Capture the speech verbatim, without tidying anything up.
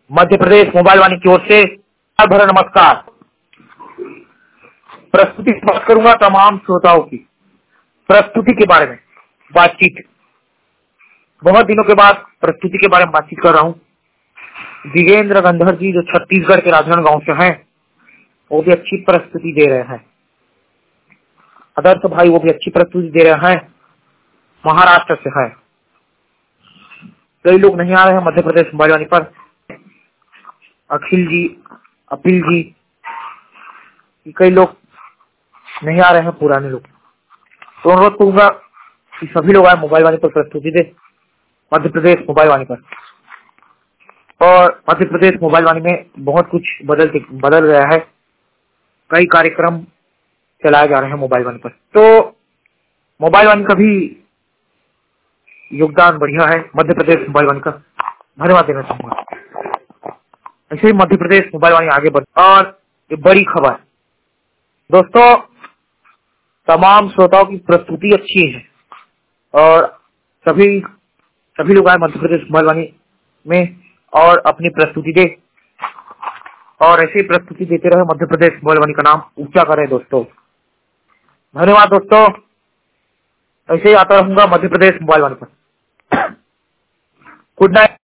Madhya Pradesh mobile वाणी की ओर से भरा नमस्कार। प्रस्तुति की बात करूंगा तमाम श्रोताओं की, प्रस्तुति के बारे में बातचीत। बहुत दिनों के बाद प्रस्तुति के बारे में बातचीत कर रहा हूँ। दिगेंद्र गंधर जी जो छत्तीसगढ़ के राजनांदगांव गांव से हैं, वो भी अच्छी प्रस्तुति दे रहे हैं। आदर्श भाई वो भी अच्छी प्रस्तुति दे रहे हैं, महाराष्ट्र से है। कई लोग नहीं आ रहे हैं मध्य प्रदेश मोबाइल वाणी पर। अखिल जी, अपिल जी, कई लोग नहीं आ रहे हैं, पुराने लोग। तो अनुरोध करूंगा कि सभी लोग आए मोबाइल वाणी पर प्रस्तुति दे, मध्य प्रदेश मोबाइल वाणी पर। और मध्य प्रदेश मोबाइल वाणी में बहुत कुछ बदल बदल गया है। कई कार्यक्रम चलाए जा रहे हैं मोबाइल वाणी पर। तो मोबाइल वाणी का भी योगदान बढ़िया है। मध्य प्रदेश मोबाइल वाणी का धन्यवाद देना चाहूंगा। ऐसे ही मध्य प्रदेश मोबाइल वाणी आगे बढ़। और ये बड़ी खबर दोस्तों, तमाम श्रोताओं की प्रस्तुति अच्छी है और सभी सभी लोग आए मध्य प्रदेश मोबाइल वाणी में और अपनी प्रस्तुति दे, और ऐसे ही प्रस्तुति देते रहे। मध्य प्रदेश मोबाइल वाणी का नाम ऊंचा करे दोस्तों। धन्यवाद दोस्तों। ऐसे ही आता रहूंगा मध्य प्रदेश मोबाइल वाणी पर। Good night.